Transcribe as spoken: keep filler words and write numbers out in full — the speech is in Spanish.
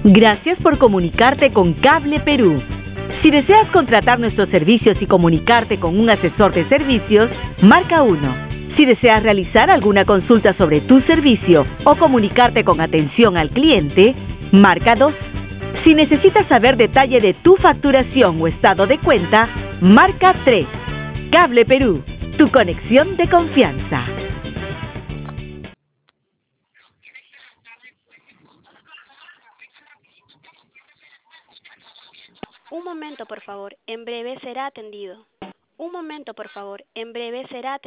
Gracias por comunicarte con Cable Perú. Si deseas contratar nuestros servicios y comunicarte con un asesor de servicios, marca uno. Si deseas realizar alguna consulta sobre tu servicio o comunicarte con atención al cliente, marca dos. Si necesitas saber detalle de tu facturación o estado de cuenta, marca tres. Cable Perú, tu conexión de confianza. Un momento, por favor. En breve será atendido. Un momento, por favor. En breve será atendido.